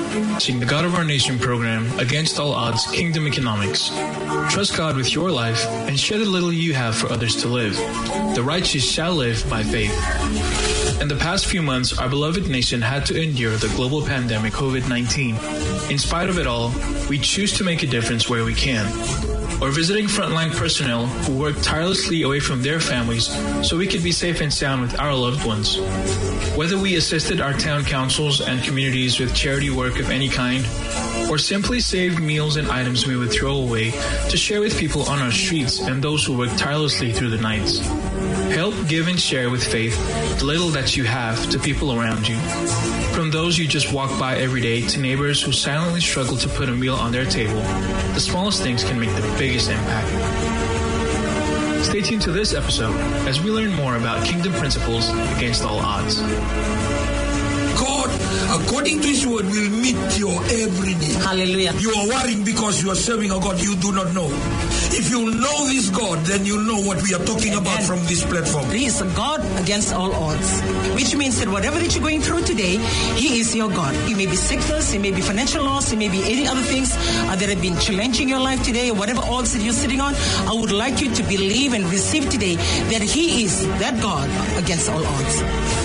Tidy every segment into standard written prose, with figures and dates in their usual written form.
The God of Our Nation program, Against All Odds, Kingdom Economics. Trust God with your life and share the little you have for others to live. The righteous shall live by faith. In the past few months, our beloved nation had to endure the global pandemic COVID-19. In spite of it all, we choose to make a difference where we can. Or visiting frontline personnel who work tirelessly away from their families so we could be safe and sound with our loved ones. Whether we assisted our town councils and communities with charity work of any kind, or simply saved meals and items we would throw away to share with people on our streets and those who work tirelessly through the nights. Help give and share with faith the little that you have to people around you. From those you just walk by every day to neighbors who silently struggle to put a meal on their table, the smallest things can make the biggest impact. Stay tuned to this episode as we learn more about kingdom principles against all odds. God, according to His word, will meet your every need. Hallelujah. You are worrying because you are serving a God you do not know. If you know this God, then you know what we are talking about from this platform. He is a God against all odds, which means that whatever that you're going through today, He is your God. It may be sickness, it may be financial loss, it may be any other things that have been challenging your life today, whatever odds that you're sitting on. I would like you to believe and receive today that He is that God against all odds.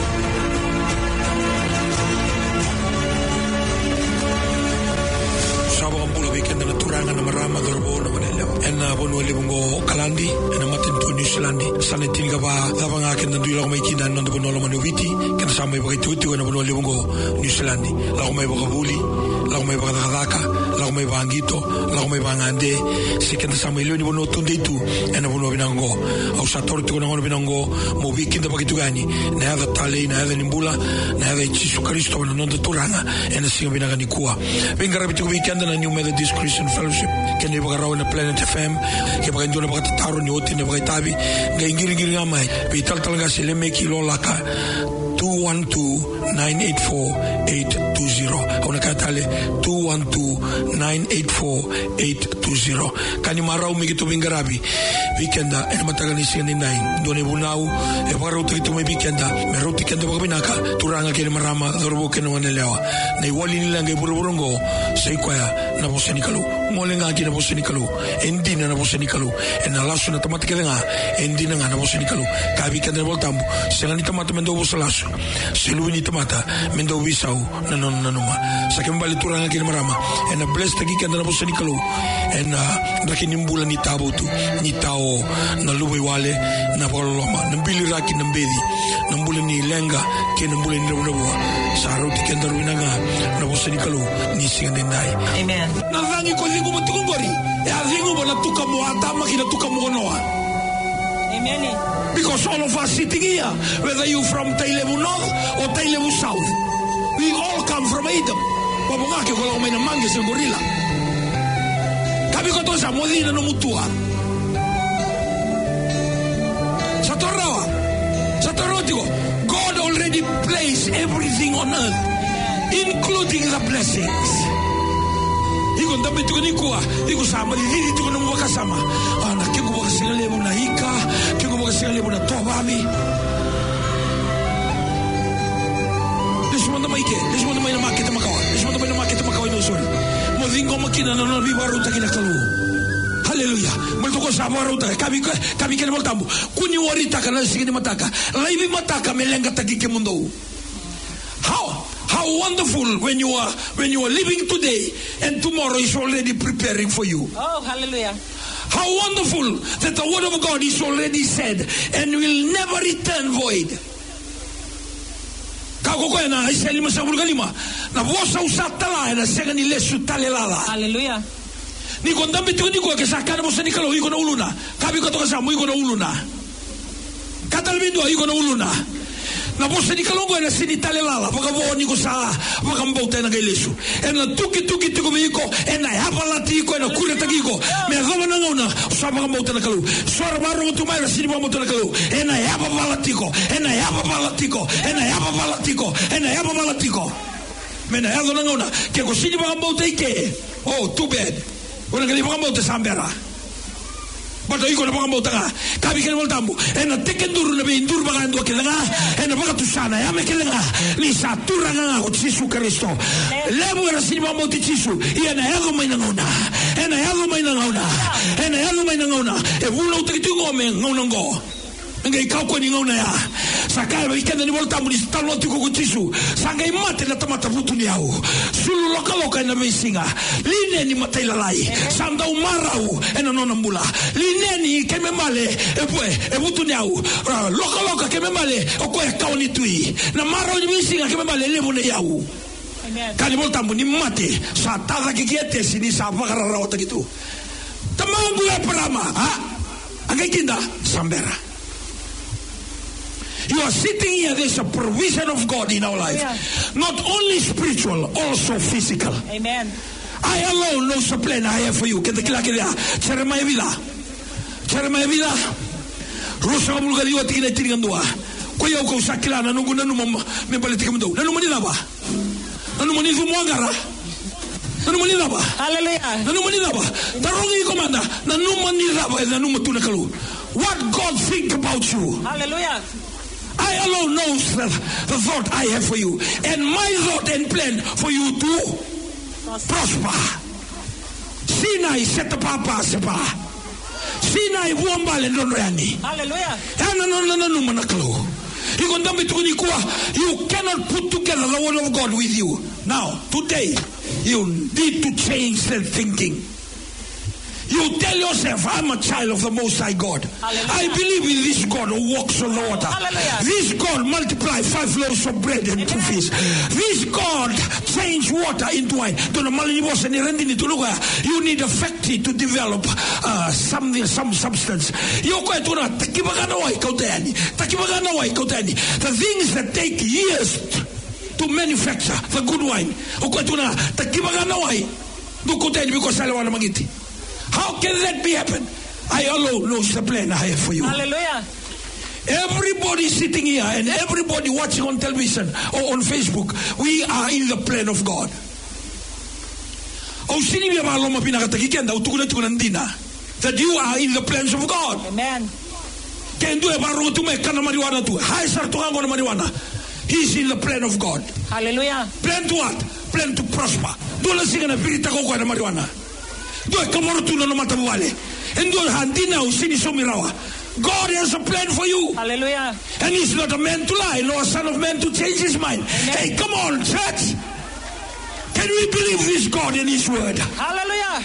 Kalandi and Martin to New Zealand, Sanatinga, Lavanga, and the Dulamakin and the Bonolomanoviti, can some way to and Bonolongo, New Zealand, Laume Bogavuli, Laume Bagaka, Laume Bangito, Laume Bangande, second Samuel Bono Tunde too, and a Bonovinango, Ausator to Bonongo, Movik in the Bagitugani, neither Tale, neither Nimbula, neither Chisu Christo, and another Turanga, and a Singanikua. Bingarabitu weekend and a new Methodist Christian Fellowship, can you go around the Planet FM? Kaya taro ni otin na bagay gaingiri ngamay vital talaga sila may kilo laka 212-984-820 ako nakatali 212-984-820 kanimaraw may kitubing garabi weekenda ay matagal ni siya ni nain doon ay bunaw ay pagaraw ito may weekenda may raw tikenda baka pinaka turanga kaya marama dorbo kaya naman nalawa na iwali nila ngay buru-burunggo sa ikwaya na po sa nikalu mole nga na po sa nikalu hindi na po sa nikalu e na laso na tamati ka nga hindi na nga na po sa nikalu kabi ka na voltambo sa nga ni tamata mendo po sa laso siluwi ni tamata mendo bisaw na nanuma sa kembali turanga kaya marama e na bless tagi ka na po sa nikalu e na rakinimbulan ni tabo tu ni tao na luway wale na pakaloloma ng biliraki ng bedi ng bulan ni lenga kaya ng bulan ni rabunabuha sa araw tikan daruin na nga na po sa nikalu ni singa ninday. Amen. Narangi ko lingo matikong gori e alingo mo na tuka mo atama kina tuka mo konoa. Amen. Because all of us sitting here, whether you from Tailevu North or Tailevu South, we all come from Edom. Wabungake ko lang may namangi sa gorilla. Kabi ko to sa modina no mutua. God already placed everything on earth, including the blessings. Iko ndambe tukunikuwa, iko sama lili tukuna mwakasama. Ana kiko wakasingalebu na hika, kiko wakasingalebu na tobabi. Lismanda maike, lismanda maina makita makawa, lismanda maina makita makawa no sorry. Modingo makina no bibaru takina kalu. Hallelujah. Multoko sama ruta kabi kene voltambo. Kuni warita kana sigini mataka. Laibi mataka melenga tagike mundo. How wonderful when you are living today and tomorrow is already preparing for you. Oh, hallelujah. How wonderful that the word of God is already said and will never return void. Kako ko na iseli masabul kalima. Na vosa usatala na segani lesu talelala. Hallelujah. Ni kondambe tukuni kwa kesakana mo sanikalo iko na uluna. Kabi ko to kasamo iko na uluna. Katalbindo iko na uluna. Na po sanikalo ko na sinitalelala pagka ni ko sa pagkambauta na gailesu. Na tuki ko na hapalati ko na kuretagi ko. Me gama na ngona sa pagkambauta na kalu. Sora baro mo tumay na sinipamauta na kalu. Na hapapalati ko. Me na hado na ngona ke ko sinipamauta ike. Oh, too bad. Una kali pagkambauta sa ambera. Bato iko na pangambota ka. Kabi kene wal tambu. Ena teken duru na be indur baga ndo kelenga. Ena baga tusana ya me kelenga. Ni sa turanga o Jesu Kristo. Lemu era sinima mo ti Jesu. Ena yago mai na ngona. Ena yago mai na ngona. Ena yago mai na ngona. E vulo utekitu ngome ngona ngo. Ngai kau ko ni ngona ya. Sakai ba ikenda ni volta mu ni staloti ko Jesu. Sangai mate na tamata vutu ni au. Sulu loka na mesinga. Line ni matai lalai. Sanda umarau ena nona mbula. Line ni keme male e vutu ni au. Loka keme male o ko e kauni tui. Na marau ni mesinga keme male levo ne au. Kali volta mu ni mate sa tada ki kiete sini sa vakara rawata gitu. Tamangu ya parama. Ha? Agai kinda sambera. You are sitting here, there's a provision of God in our life. Not only spiritual, also physical. Amen. I alone know the plan I have for you. Jeremiah Vida. Rosa mulga diwa tingin tingan dua. Kuya ko sakila na nungu nanu me baliti kam do. Nanu manila ba? Nanu manifu muangara. Nanu manila ba? Hallelujah. Nanu manila ba? Tarongi komanda. Nanu manila ba? Nanu matuna kalu. What God think about you? Hallelujah. I alone knows the thought I have for you, and my thought and plan for you to prosper. Sinai set papa sepa. Sinai buambale ndonreani. Hallelujah. No manakalo. You cannot put together the word of God with you. Now, today, you need to change that thinking. You tell yourself, I'm a child of the Most High God. Hallelujah. I believe in this God who walks on the water. Hallelujah. This God multiply 5 loaves of bread and 2 fish. This God change water into wine. You need a factory to develop some substance. The things that take years to manufacture the good wine. How can that be happen? I alone knows the plan I have for you. Hallelujah. Everybody sitting here and everybody watching on television or on Facebook, we are in the plan of God. That you are in the plans of God. Amen. He's in the plan of God. Hallelujah. Plan to what? Plan to prosper. God has a plan for you. Hallelujah. And he's not a man to lie, nor a son of man to change his mind. Amen. Hey, come on, church. Can we believe this God and his word? Hallelujah.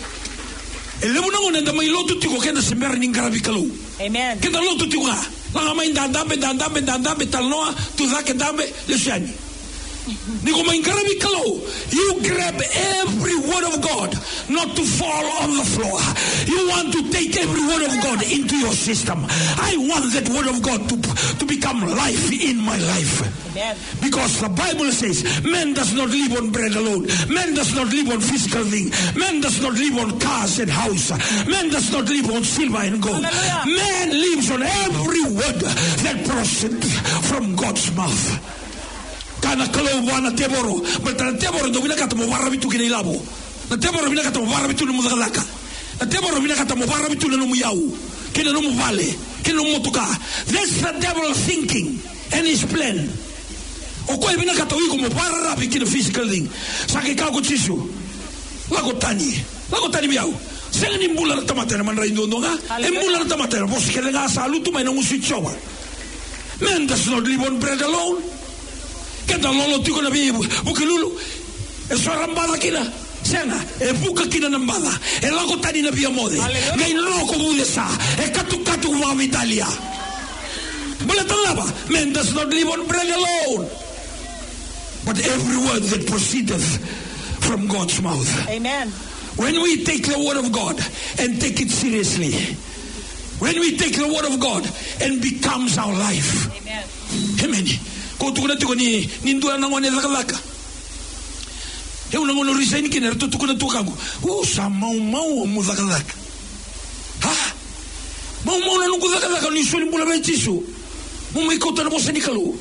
Amen. You grab every word of God, not to fall on the floor. You want to take every word of God into your system. I want that word of God to become life in my life. Amen. Because the Bible says, man does not live on bread alone. Man does not live on physical things. Man does not live on cars and house. Man does not live on silver and gold. Hallelujah. Man lives on every word that proceeds from God's mouth. Kana kalau wana teboro, bertanya teboro do bila kata mo warabitu kini labo. Na teboro bila kata mo warabitu no muzakalaka. Na teboro bila kata mo warabitu no muyau. Kini no muvale, kini no mutuka. That's the devil thinking and his plan. O koi bila kata uiko mo warabi kini physical thing. Saki kau kucisu. Lago tani biau. Senga ni mbula na tamatera man raindo ndonga. Mbula na tamatera bos kele nga salutu mai na musichowa. Man does not live on bread alone. Kenda lolo tiko na bi bukilulu e sorambada kina senga e buka kina nambada e lago tani na bi amode ngai loko budesa e katu wa Italia bole talaba man does not live on bread alone but every word that proceedeth from God's mouth. Amen. When we take the word of God and take it seriously, when we take the word of God and becomes our life. Amen. Amen. Kau tukuna ni nindua nangone laka. Eu nangono risaini kiner tu tukuna tukangu. Sa mau muzakalaka. Ha? Mau na nungu zakalaka ni suli mbula bechisu. Mau ikota na bosa nikalu.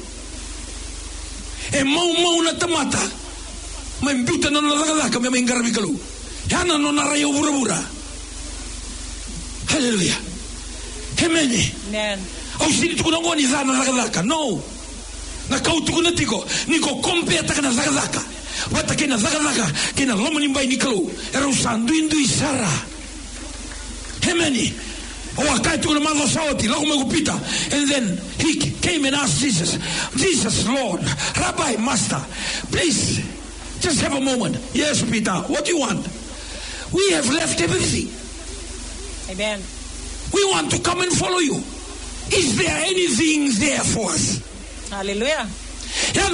E mau na tamata. Ma imbuta na zakalaka me ingarabi kalu. Yana no na rayo burabura. Hallelujah. Amen. Amen. Au sini tuku na ngoni zana zaka. No. Na kau tuku na tiko. Niko compare taka na zaka. Wata kena zaka. Kena loma nimbai nikalo. Era usandu indu isara. Amen. Wakai tuku na malo saoti. Lago magupita. And then he came and asked Jesus. Jesus, Lord, Rabbi, Master, please, just have a moment. Yes, Peter. What do you want? We have left everything. Amen. We want to come and follow you. Is there anything there for us? Hallelujah. Yeah.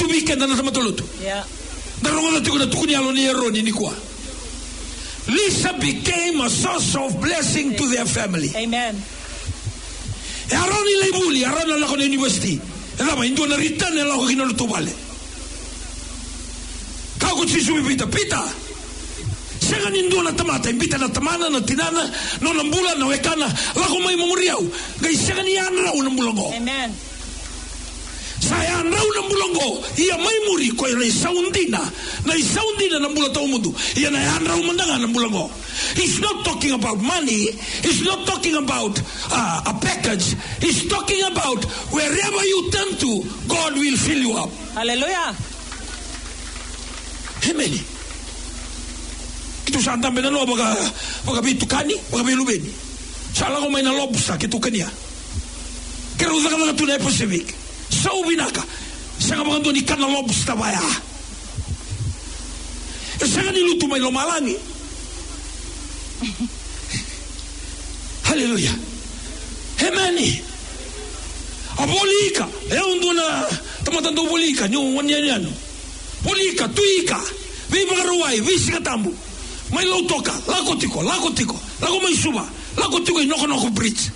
Lisa became a source of blessing to their family. Amen. University. Peter. Sega nindo na tamata, imbita na tamana, na tinana, no nambula, na wekana, lako may mamuriaw. Gay sega ni anraw ng bulongo. Amen. Saya anraw ng bulongo, iya may muri, ko na isaundina ng bula tao mundo. Iya na anraw mandanga ng bulongo. He's not talking about money. He's not talking about a package. He's talking about wherever you turn to, God will fill you up. Hallelujah. Amen. Kitu santa benalo baga bitukani baga bilubeni sala ko may na lobsa kitu kanya kero usa ka tunay Pacific so binaka sa mga doon ikan na lobsta baya sa niluto may lumalangi. Hallelujah. Amen. Abolika undo na tamatando bolika nyo wanyanyano bolika tuika viva ruai visi katambu may lautoka, lako tiko, lako may suba, lako tiko inoko bridge.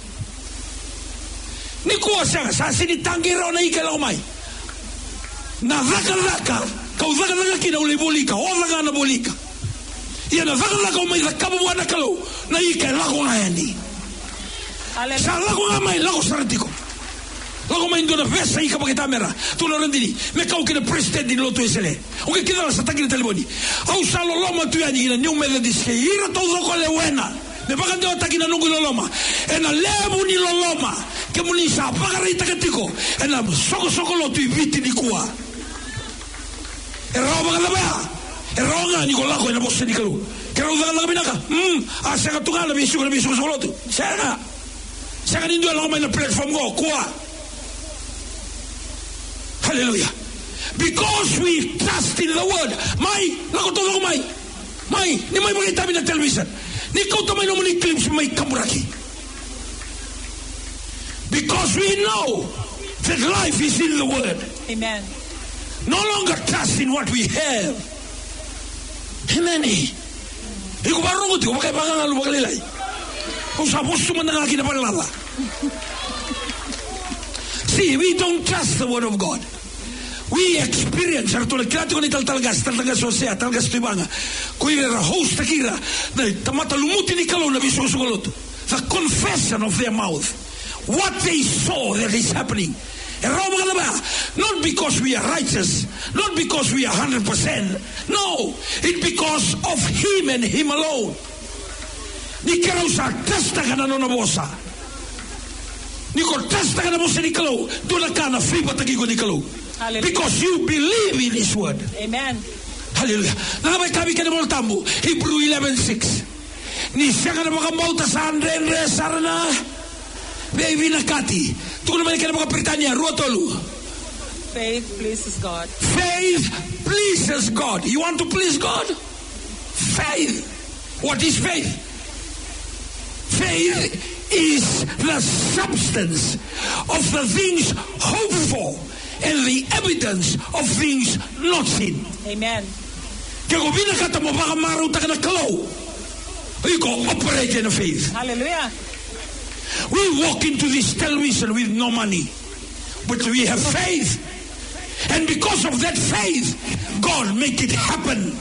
Nikuwa siya, sa sinitangi raw na ikala umay. Na zaka, kau zaka kina uli bolika, o zaka na bolika. Iya na zaka umay zakabu wana kalau, na ikala ko na yani. Sa lako nga may, lako saratiko. Lako may ndo na vesa ika pakitamera. Tulong randini. Me kau kina president din loto isele. Uke kita la sa tagi na telefoni. Au sa loloma tu yani ina new methodist ke ira to zoko le wena. Me baka ndo tagi na nungu loloma. Ena lebu ni loloma. Ke muni sa pakari takatiko. Ena soko loto ibiti ni kuwa. Era baka labaya. Era nga ni ko lako ena bosse ni kalu. Kera uzaka laga binaka. Asaka tungala bisu loto. Saka nindo la na platform go kuwa. Hallelujah. Because we trust in the word. Ni may makita na television. Ni kau tamay naman ni clips may kamuraki. Because we know that life is in the word. Amen. No longer trust in what we have. Amen. Iko barungo tiko bakay pangalu bakalilay. Kung sa puso man nakaki na panlala. See, we don't trust the word of God. We experience, talaga sosea, talaga stibanga. Kuira host takira, tamata lumuti ni kalo na bisugoloto. The confession of their mouth. What they saw that is happening. Not because we are righteous, not because we are 100%. No, it's because of Him and Him alone. Ni karo sa testa kana no bosa. Ni ko testa kana bosa ni kalo, dola kana free patagi ko ni kalo. Because you believe in His word. Amen. Hallelujah. Nakabay kami ka na mga tambo. Hebrew 11:6. Ni siya ka na mga mauta sa Andre Sarana. Baby nakati. Tukun naman ka na mga Britanya. Ruotolu. Faith pleases God. Faith pleases God. You want to please God? Faith. What is faith? Faith is the substance of the things hoped for and the evidence of things not seen. Amen. Kaya kung binakata mo baka maruta ka na kalaw, you go operate in faith. Hallelujah. We walk into this television with no money, but we have faith. And because of that faith, God make it happen.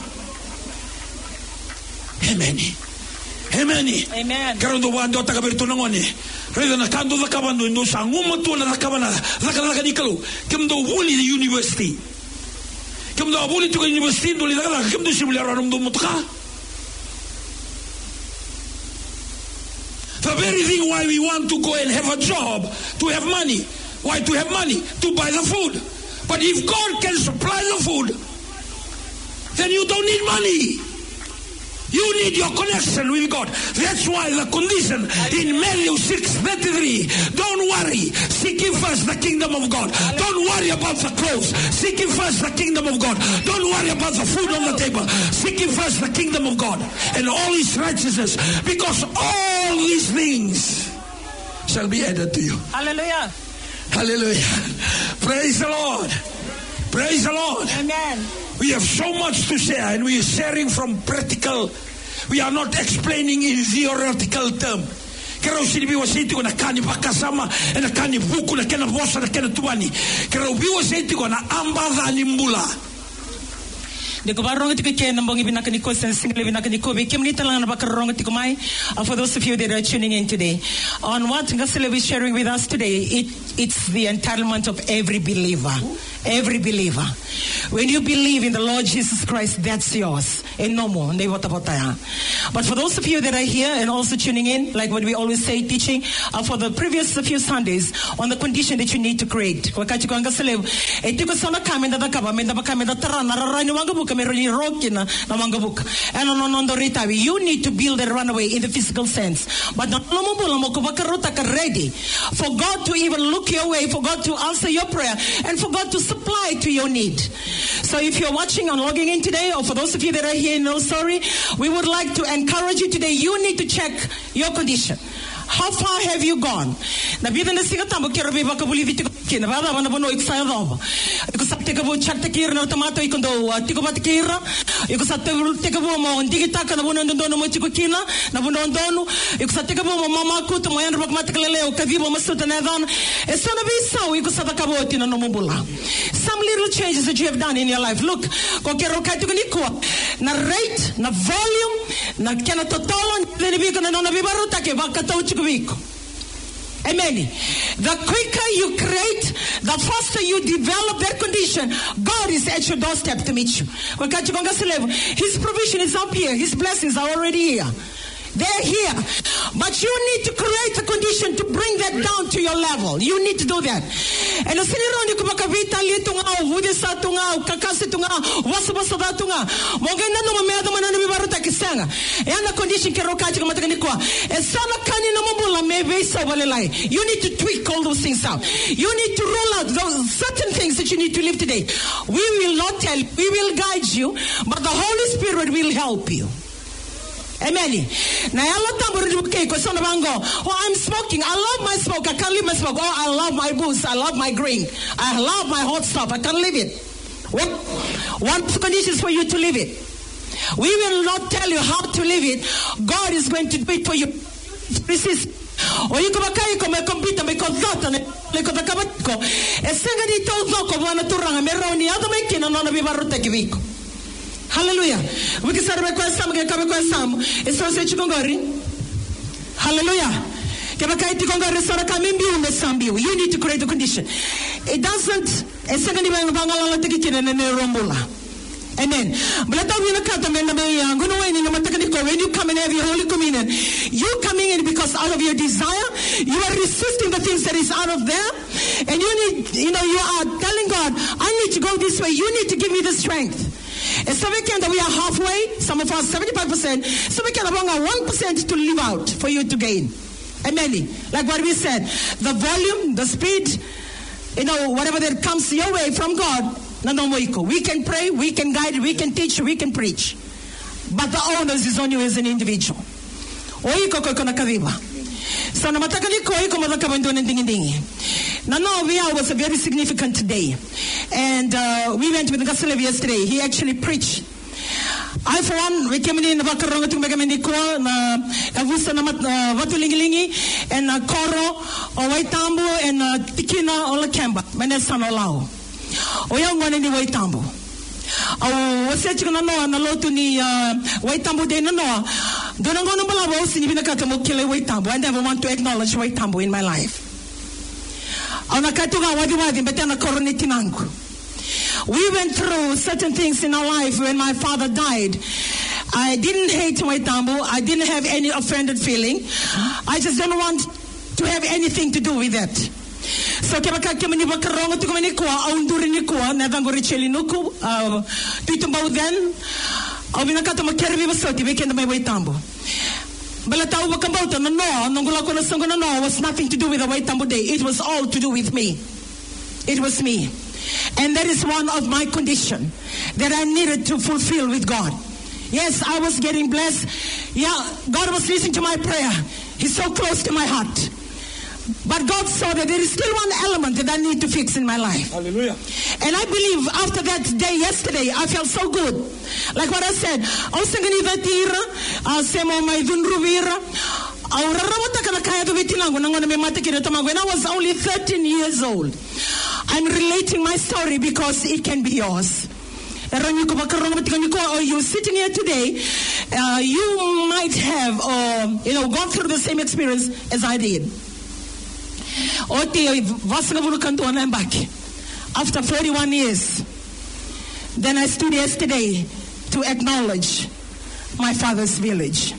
Amen. Amen. Amen. Karon do wando taga bertunangon eh. Reda na kando da kabando indo sa ngumato na kabana. Laka ni kalo. Kim do wuli the university. Kim do wuli to university do laka kim do simula ram do mutka. The The very thing why we want to go and have a job, to have money. Why to have money? To buy the food. But if God can supply the food, then you don't need money. You need your connection with God. That's why the condition in Matthew 6:33, don't worry, seek ye first the kingdom of God. Don't worry about the clothes. Seek ye first the kingdom of God. Don't worry about the food on the table. Seek ye first the kingdom of God and all his righteousness, because all these things shall be added to you. Hallelujah. Hallelujah. Praise the Lord. Praise the Lord. Amen. We have so much to share, and we are sharing from practical. We are not explaining in theoretical term. Kero sinibi wasiti ko na kani pakasama na kani buku na kena bosa na kena tuani. Kero bi wasiti ko na ambadha ni mbula. For those of you that are tuning in today, on what Ngasile is sharing with us today, it's the entitlement of every believer. Every believer. When you believe in the Lord Jesus Christ, that's yours. And no more. But for those of you that are here and also tuning in, like what we always say, teaching for the previous few Sundays on the condition that you need to create. You need to build a runaway in the physical sense. But ready for God to even look your way, for God to answer your prayer, and for God to supply to your need. So if you're watching and logging in today, or for those of you that are here in No Sorry, we would like to encourage you today. You need to check your condition. How far have you gone? Na vida na siga tambo kero viva kabuli viti kina vada vana bono iksa yadova. Iko sakte kabo chakte kira na tomato iko ndo tiko bat kira. Iko sakte kabo mo ndigita kana bono ndono mo tiko kina na bono ndono. Iko sakte kabo mo mama kuto mo yan rubak matakalele o kavivo masuta na dan. Esona bisao iko sakte kabo tina no mobula. Some little changes that you have done in your life. Look, ko kero kaito kunikwa na rate, na volume, na kena totolo ni biko na no na bibaruta ke vakato Amen. The quicker you create, the faster you develop that condition. God is at your doorstep to meet you. His provision is up here. His blessings are already here. They're here. But you need to create a condition to bring that down to your level. You need to do that. And the sinironi kumakavita litunga, vudisa tunga, kakasi tunga, wasabasada tunga. Mogenda no meada manana bibaruta kisanga. And the condition kerokachi kumatanikwa. And sana kani no mobula meve sabalelai. You need to tweak all those things out. You need to roll out those certain things that you need to live today. We will not tell you, we will guide you, but the Holy Spirit will help you. Amen. Now I'm smoking. I love my smoke. I can't leave my smoke. Oh, I love my booze. I love my drink. I love my hot stuff. I can't leave it. One condition is for you to live it. We will not tell you how to live it. God is going to do it for you. Resist. Or you come a computer because that and like the cabaco. A second told one to run a meroni other making and on a vivaroteki. Hallelujah. We can start a request some, get a request some. It's so such a hallelujah. You need to create the condition. It doesn't. Amen. When you come and have your Holy Communion, you coming in because out of your desire, you are resisting the things that is out of there, and you need, you are telling God, I need to go this way. You need to give me the strength. And so we can, we are halfway, some of us 75%, so we can have 1% to live out for you to gain. Amen. Like what we said, the volume, the speed, whatever that comes your way from God, we can pray, we can guide, we can teach, we can preach. But the onus is on you as an individual. So was a very significant day. And we went with Gaselev yesterday. He actually preached. I, for one, we came in Vakaranga to Megamendiko, Avusa Vatulingilingi, and Koro, Waitambo, and Tikina, Olakamba, Manesan Olao. Oya one in the Waitambo. Was it going to know and a lot to the Waitambo de Noa? Don't go to Balabos in Vinakatamokile Waitambo. I never want to acknowledge Waitambo in my life. We went through certain things in our life when my father died. I didn't hate Waitambo. I didn't have any offended feeling. I just don't want to have anything to do with that. So kebaka kemani bakarongo tu kemani kuwa aunduri ni kuwa na dangori cheli nuku tuitumba uden au binakato makervi basoti weekend my Waitambo. Balatau bakambauta no nongula kono songo no was nothing to do with the Waitambo day. It was all to do with me. It was me. And that is one of my condition that I needed to fulfill with God. Yes, I was getting blessed. Yeah, God was listening to my prayer. He's so close to my heart. But God saw that there is still one element that I need to fix in my life. Hallelujah. And I believe after that day yesterday, I felt so good. Like what I said, when I was only 13 years old, I'm relating my story because it can be yours. Or you're sitting here today, you might have gone through the same experience as I did. After 41 years, then I stood yesterday to acknowledge my father's village.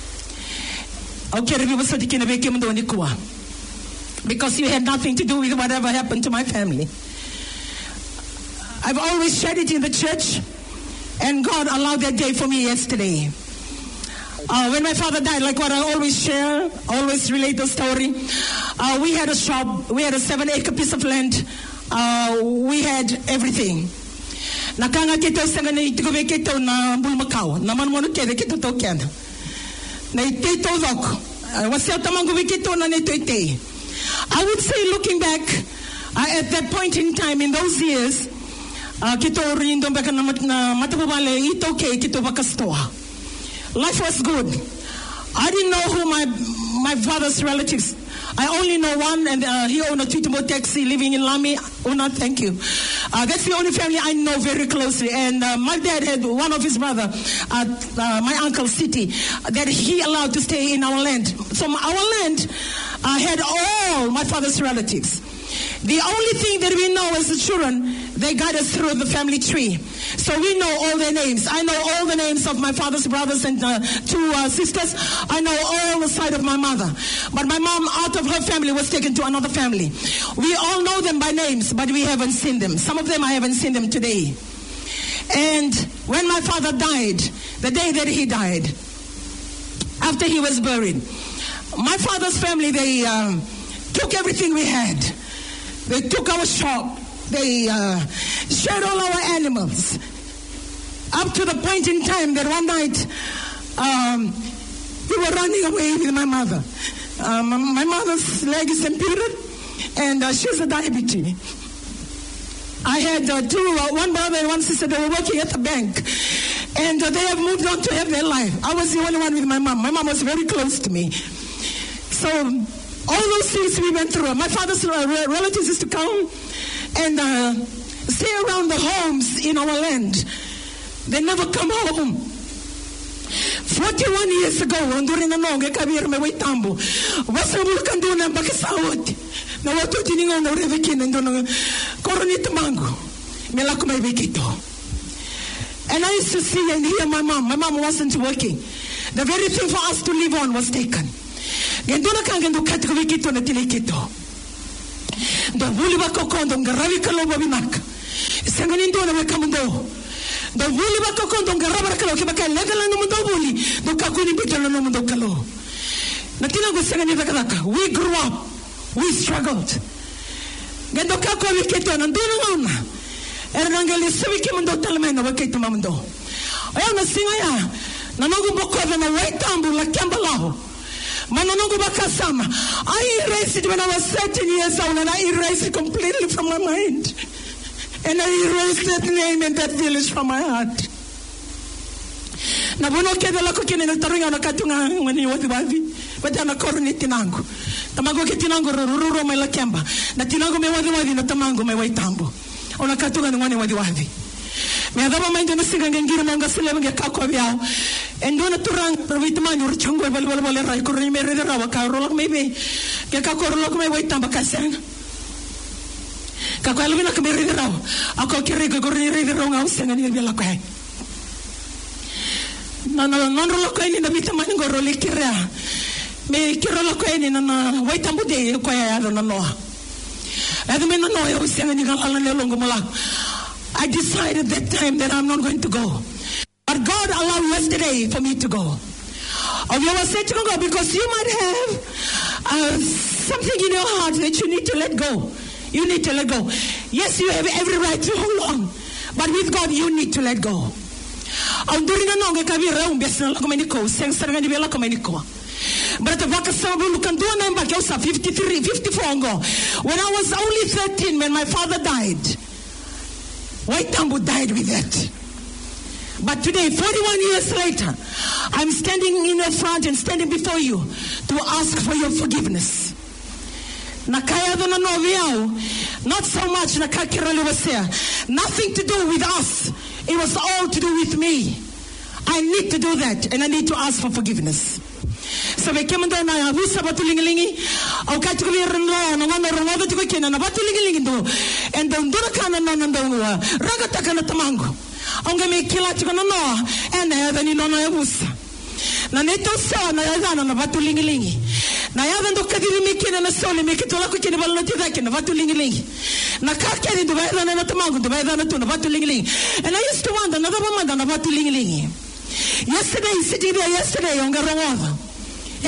Because you had nothing to do with whatever happened to my family. I've always shared it in the church, and God allowed that day for me yesterday. When my father died, like what I always share, always relate the story. We had a shop, we had a 7-acre piece of land, we had everything. Nakanga kito sanga na itugobe kito na bulmakao, naman mo kede kito to kena. Na ito dok, wasya tamango kito na nito ite. I would say, looking back, at that point in time, in those years, kito rindo baka na matapubale ito okay kito bakastoa. Life was good. I didn't know who my father's relatives. I only know one, and he owned a Twitter taxi living in Lami. Una, thank you. That's the only family I know very closely. And my dad had one of his brother at my uncle's city that he allowed to stay in our land. So our land had all my father's relatives. The only thing that we know as the children, they guide us through the family tree. So we know all their names. I know all the names of my father's brothers and 2 sisters. I know all the side of my mother. But my mom, out of her family, was taken to another family. We all know them by names, but we haven't seen them. Some of them I haven't seen them today. And when my father died, the day that he died, after he was buried, my father's family, they took everything we had. They took our shop. They shared all our animals. Up to the point in time that one night we were running away with my mother. My mother's leg is amputated, and she's a diabetes. I had one brother and one sister that were working at the bank, and they have moved on to have their life. I was the only one with my mom. My mom was very close to me. So all those things we went through. My father's relatives used to come and stay around the homes in our land. They never come home. 41 years ago, during the long kabir me Waitambo, was a vulcanduna bakasawot. Na wato tiningo na revekin and dono coronit mango. Melakuma bekito. And I used to see and hear my mom. My mom wasn't working. The very thing for us to live on was taken. Gendona kangendo katiko bekito na tilikito. The Wuliba Kokondo, Garavika Lobabinak. Sanganindo na Kamando. The Wuliba Kokondo, Garavaka, Legalanumuli, the Kakuni Bitalonumokalo. Natina was Sanganaka. We grew up, we struggled. Gendokako Viketon and Donona. Erangeli Savikimando Talamano, Vaketamando. I am a singer. Nanogo Boko and a white tambu like Cambalao. Manonongo Bakasama. I erased it when I was 13 years old, and I erased it completely from my mind. And I erased that name and that village from my heart. Nabuno keda la kokene na taringa na katunga ngani wati bavi. Bata na koroni tinango. Tamago ke tinango ruru mai la kemba. Na tinango me wadi na tamango me Waitambo. Ona katunga ngani wadi. Me adaba maindo na singa ngira manga sele nge kako biao. Endona turang perwitemani urchongo bal rai korni me rede rawa ka rolok me be. Ke ka korolok me Waitambo kasen. Ka ko alvina ke me rede rawa. Ako kire ko korni rede rawa ngau senga ni bela kai. non rolo ko ini na bita mani go role kira me kirolo ko ini na wait ambude ko ya no no adu me no yo senga ni kala ne longo mala. I decided that time that I'm not going to go, but God allowed yesterday for me to go. Or you were said to go because you might have something in your heart that you need to let go. You need to let go. Yes, you have every right to hold on, but with God you need to let go. But the vaka sabu kan do na mbaka usa 53 54 ngo. When I was only 13 when my father died. White Tambu died with that. But today 41 years later I'm standing in the front and standing before you to ask for your forgiveness. Nakaya do na noviao not so much nakakirali was there. Nothing to do with us. It was all to do with me. I need to do that and I need to ask for forgiveness. So we came down na abusa batulingilingi au katu kuvirno na ngana rongodo tukikena na batulingilingi ndo and ndona kana na ndo raga takana tamango onge me kila tukana no and then no na abusa na neto so na yana na batulingilingi na yada ndo kadiri mikina na sole mikitola kukene balona tidake na batulingilingi na kakeni ndo baida na tamango ndo baida na tuna batulingilingi and I used to wonder na bamanda na batulingilingi yesterday sitting there yesterday onge rongodo. So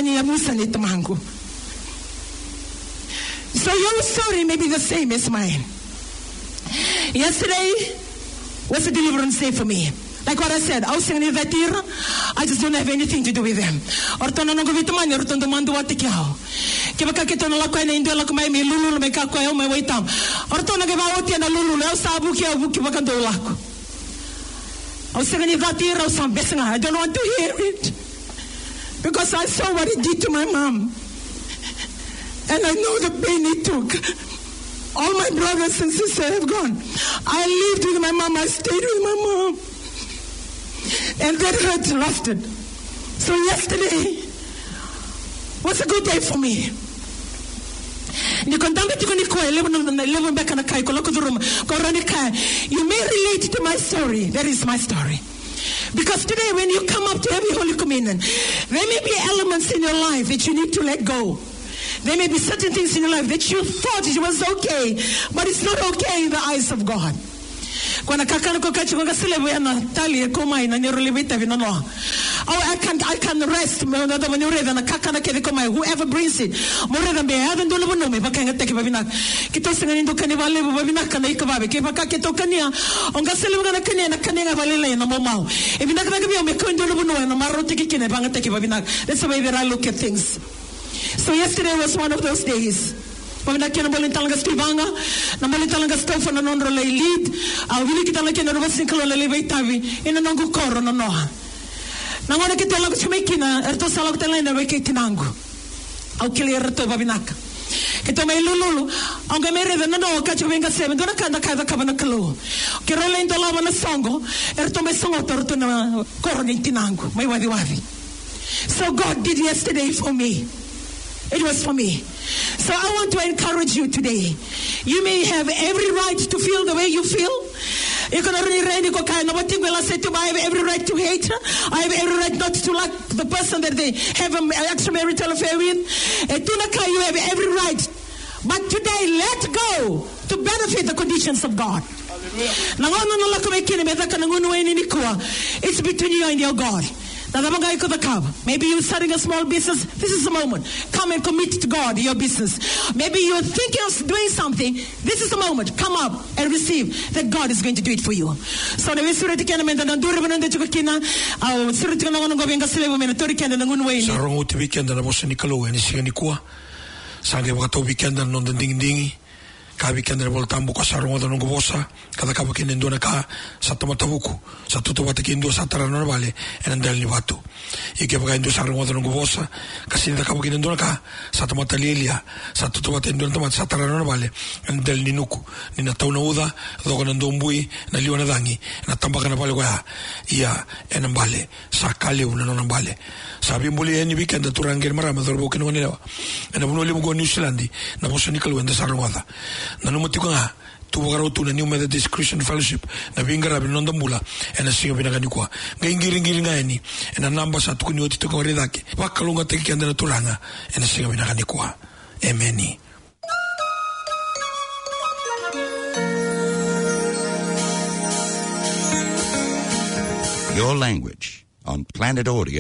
your story may be the same as mine. Yesterday was a deliverance day for me. Like what I said, I was singing that year. I just don't have anything to do with them. Ortono no govitamani, ortono mando watikao. Kibaka kitono la kwena indo la kumai me lulu me kakwa yo me waitam. Ortono geva otia na lulu na sabu ki abu ki bakando lako. I was singing that year. I was saying, I don't want to hear it. Because I saw what it did to my mom. And I know the pain it took. All my brothers and sisters have gone. I lived with my mom. I stayed with my mom. And that hurt lasted. So yesterday was a good day for me. You may relate to my story. That is my story. Because today when you come up to every Holy Communion, there may be elements in your life that you need to let go. There may be certain things in your life that you thought it was okay, but it's not okay in the eyes of God. I can rest. Whoever brings it. That's the way that I look at things. So yesterday was one of those days. Pagna kena boleh talanga stivanga, na boleh talanga stofa na nondro le lead. Wili kita lagi na ruba singkalo le levei tavi. Ina nongu koro na noha. Nangona kita lagu chumekina erto salag tela na weke tinangu. Au kili erto babinaka. Kita mai lulu. Anga mere na no kachu venga sebe. Dona kanda kada kabana kalu. Kiro le indola wana songo. Erto me songo torto na koro ni tinangu. Mai wadi wadi. So God did yesterday for me. It was for me. So I want to encourage you today. You may have every right to feel the way you feel. You can already read it. I have every right to hate. I have every right not to like the person that they have an extramarital affair with. You have every right. But today, let go to benefit the conditions of God. It's between you and your God. Maybe you're starting a small business. This is the moment. Come and commit to God your business. Maybe you're thinking of doing something. This is the moment. Come up and receive that God is going to do it for you. So the Sarong weekend na bosa ni Kalo ni singa ni kuwa. Sange wakato weekend non ding dingi. Ka weekend na bol tambo ka sarong da nungo bosa. Kada ka bakinen do na ka sa tamatabuku. Sa tuto watakindo sa tarano na bale enandal ni watu. Ike baka indo sarong da nungo bosa. Kasi da ka bakinen do na ka sa tamatalilia. Sa tuto watakindo na sa tarano na bale enandal ni nuku. Ni na tau na uda do ka nandombui na liwa na dangi. Na tambaka na bale kwa ia enambale sa kale una na bale. Sabi mbuli ni weekend da turangir marama dorbo kino nila. Na buno limu go New Zealand na bosa ni Kalo enda sarong da. nanumati ko nga tuwagarotu na New Methodist Christian Fellowship na bingarabi nondambula ena singa binakani kwa ngaingiringiri nga eni ena namba sa tukuni oti tuka waridake wakalunga teki kianda na turanga ena singa binakani kwa ameni. Your language on Planet Audio.